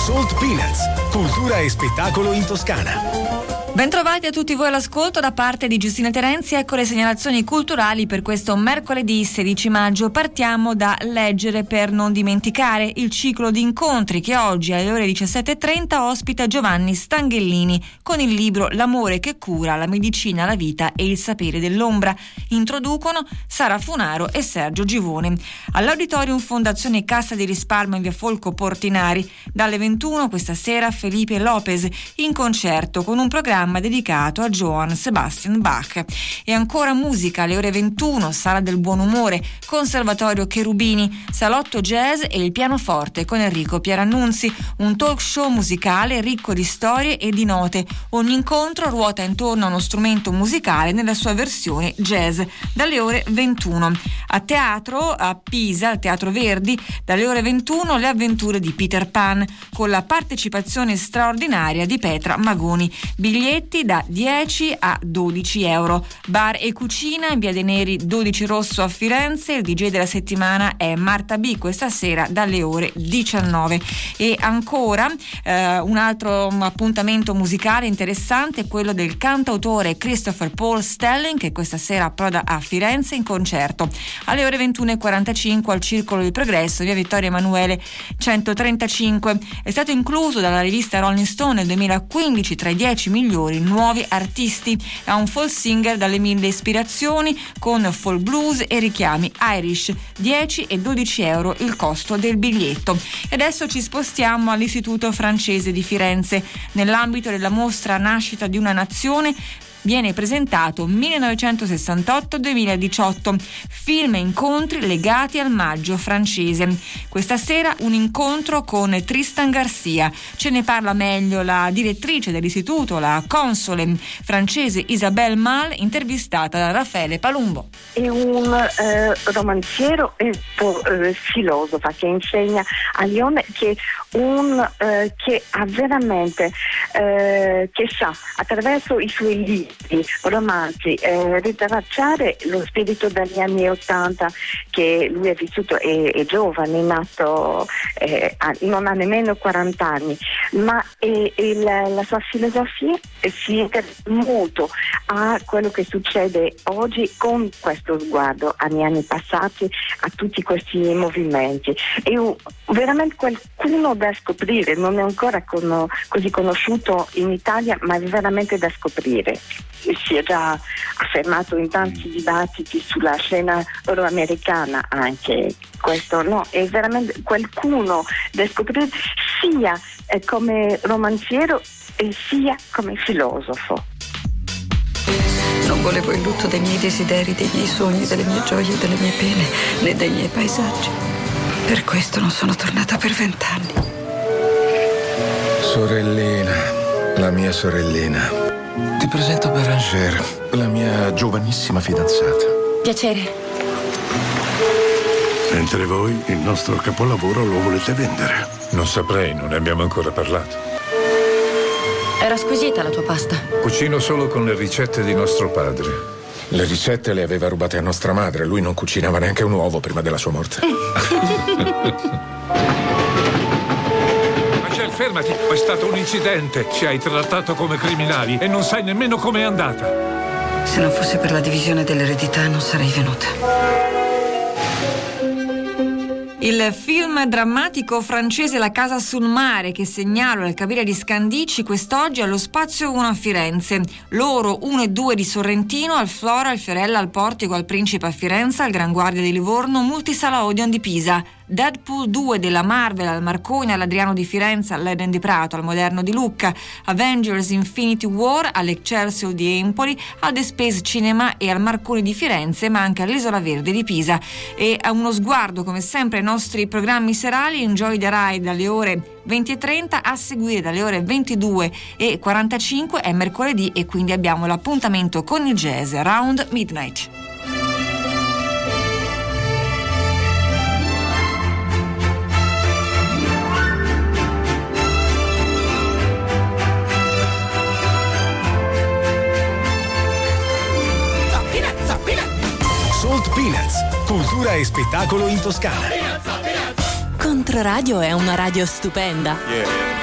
Salt Peanuts, cultura e spettacolo in Toscana. Bentrovati a tutti voi all'ascolto da parte di Giustina Terenzi. Ecco le segnalazioni culturali per questo mercoledì 16 maggio. Partiamo da Leggere per non dimenticare, il ciclo di incontri che oggi alle ore 17:30 ospita Giovanni Stanghellini con il libro L'amore che cura, la medicina, la vita e il sapere dell'ombra. Introducono Sara Funaro e Sergio Givone. All'Auditorium Fondazione Cassa di Risparmio in via Folco Portinari dalle 21 questa sera Felipe Lopez in concerto con un programma dedicato a Johann Sebastian Bach. E ancora musica alle ore 21, Sala del Buon Umore, Conservatorio Cherubini, Salotto Jazz e il pianoforte con Enrico Pierannunzi, un talk show musicale ricco di storie e di note. Ogni incontro ruota intorno a uno strumento musicale nella sua versione jazz, dalle ore 21. A teatro, a Pisa, al Teatro Verdi, dalle ore 21 le avventure di Peter Pan, con la partecipazione straordinaria di Petra Magoni. Biglietti da 10 a 12 euro. Bar e cucina in Via dei Neri 12 Rosso a Firenze. Il DJ della settimana è Marta B questa sera dalle ore 19. E ancora un altro appuntamento musicale interessante è quello del cantautore Christopher Paul Stelling, che questa sera approda a Firenze in concerto alle ore 21:45 al Circolo del Progresso, via Vittorio Emanuele 135. È stato incluso dalla rivista Rolling Stone nel 2015 tra i 10 migliori nuovi artisti. È un folk singer dalle 1000 ispirazioni con folk blues e richiami Irish. 10 e 12 euro il costo del biglietto. E adesso ci spostiamo all'Istituto Francese di Firenze. Nell'ambito della mostra Nascita di una nazione viene presentato 1968-2018, film e incontri legati al maggio francese. Questa sera un incontro con Tristan Garcia. Ce ne parla meglio la direttrice dell'istituto, la console francese Isabelle Mal, intervistata da Raffaele Palumbo. È un romanziero e filosofo che insegna a Lione, che ha veramente che sa attraverso i suoi libri, romanzi, ritracciare lo spirito degli anni '80 che lui è vissuto, è giovane, è nato, non ha nemmeno 40 anni, ma la sua filosofia si interessa molto a quello che succede oggi con questo sguardo agli anni passati, a tutti questi movimenti. È veramente qualcuno da scoprire, non è ancora così conosciuto in Italia, ma è veramente da scoprire. Si è già affermato in tanti dibattiti sulla scena euroamericana anche questo, no? È veramente qualcuno da scoprire sia come romanziero e sia come filosofo. Non volevo il lutto dei miei desideri, dei miei sogni, delle mie gioie, delle mie pene, né dei miei paesaggi. Per questo non sono tornata per 20 anni. Sorellina, la mia sorellina. Ti presento Bérangère, la mia giovanissima fidanzata. Piacere. Mentre voi il nostro capolavoro lo volete vendere. Non saprei, non ne abbiamo ancora parlato. Era squisita la tua pasta. Cucino solo con le ricette di nostro padre. Le ricette le aveva rubate a nostra madre. Lui non cucinava neanche un uovo prima della sua morte. Fermati, è stato un incidente. Ci hai trattato come criminali e non sai nemmeno com'è andata. Se non fosse per la divisione dell'eredità non sarei venuta. Il film drammatico francese La casa sul mare, che segnalo al Cavaliere di Scandicci quest'oggi allo Spazio 1 a Firenze. Loro 1 e 2 di Sorrentino, al Flora, al Fiorella, al Portico, al Principe a Firenze, al Gran Guardia di Livorno, Multisala Odeon di Pisa. Deadpool 2 della Marvel al Marconi, all'Adriano di Firenze, all'Eden di Prato, al Moderno di Lucca. Avengers Infinity War all'Excelsior di Empoli, al The Space Cinema e al Marconi di Firenze, ma anche all'Isola Verde di Pisa. E a uno sguardo come sempre ai nostri programmi serali. Enjoy the Ride dalle ore 20:30, a seguire dalle ore 22:45 è mercoledì e quindi abbiamo l'appuntamento con il jazz Round Midnight. Salt Peanuts, cultura e spettacolo in Toscana. Con Controradio è una radio stupenda.